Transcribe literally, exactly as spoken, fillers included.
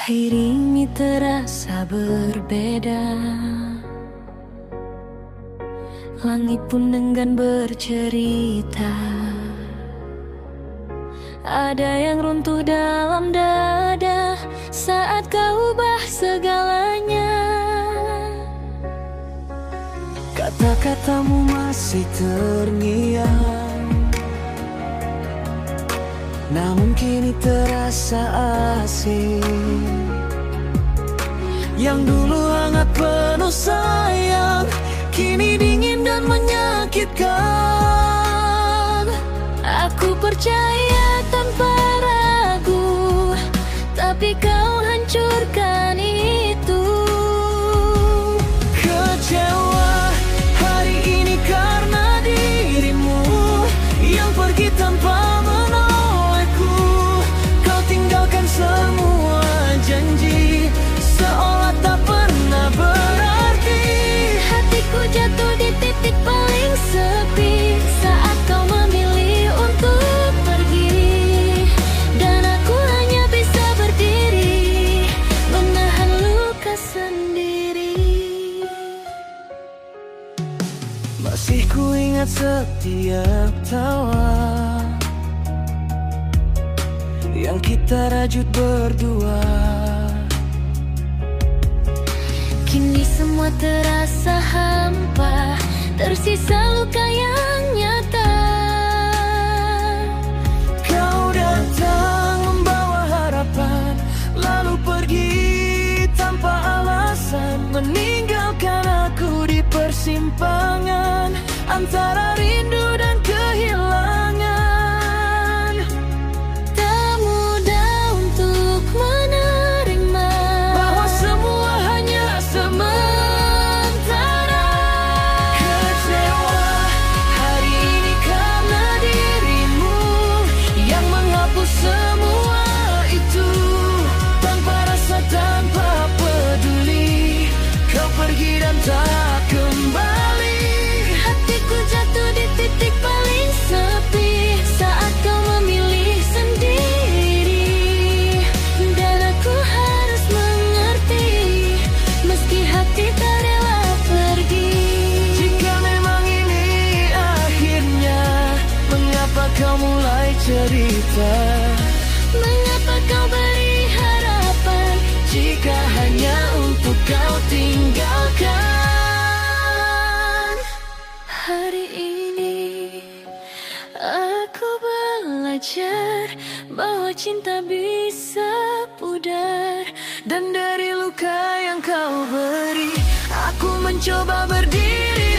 Air ini terasa berbeda, langit pun enggan bercerita. Ada yang runtuh dalam dada saat kau ubah segalanya. Kata-katamu masih terngiang, namun kini terasa asing. Yang dulu hangat penuh sayang, kini dingin dan menyakitkan. Aku percaya tanpa ragu, tapi kau hancurkan itu. Kecewa hari ini karena dirimu yang pergi tanpa menolehku. Kau tinggalkan semua janji seolah tak pernah berarti. Hatiku jatuh di titik paling sepi saat kau memilih untuk pergi, dan aku hanya bisa berdiri menahan luka sendiri. Masih ku ingat setiap tawa yang kita rajut berdua. Kini semua terasa hampa, tersisa luka yang nyata. Kau datang membawa harapan, lalu pergi tanpa alasan, meninggalkan aku di persimpangan antara rindu dan kehilangan. Tak mudah untuk menerima bahwa semua hanya sementara. Kecewa hari ini karena dirimu yang menghapus semua itu. Tanpa rasa, tanpa peduli, kau pergi dan tak kembali. hatiku jatuh di titik paling sepi saat kau memilih sendiri, dan aku harus mengerti meski hati tak rela pergi. Jika memang ini akhirnya, mengapa kau mulai cerita? Mengapa kau beri harapan Jika hanya untuk kau tinggalkan. hari ini? Aku belajar bahwa cinta bisa pudar, Dan dari luka yang kau beri, aku mencoba berdiri